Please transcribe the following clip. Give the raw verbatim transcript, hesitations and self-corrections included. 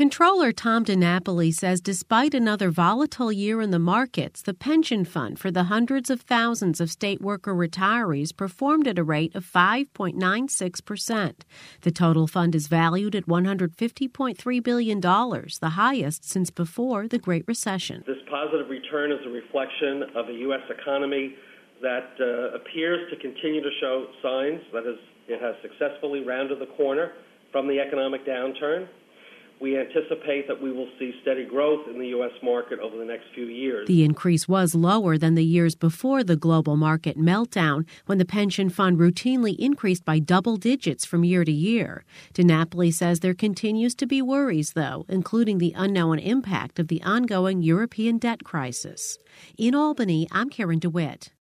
Controller Tom DiNapoli says despite another volatile year in the markets, the pension fund for the hundreds of thousands of state worker retirees performed at a rate of five point nine six percent. The total fund is valued at one hundred fifty point three billion dollars, the highest since before the Great Recession. This positive return is a reflection of a U S economy that uh, appears to continue to show signs that is, it has successfully rounded the corner from the economic downturn. We anticipate that we will see steady growth in the U S market over the next few years. The increase was lower than the years before the global market meltdown, when the pension fund routinely increased by double digits from year to year. DiNapoli says there continues to be worries, though, including the unknown impact of the ongoing European debt crisis. In Albany, I'm Karen DeWitt.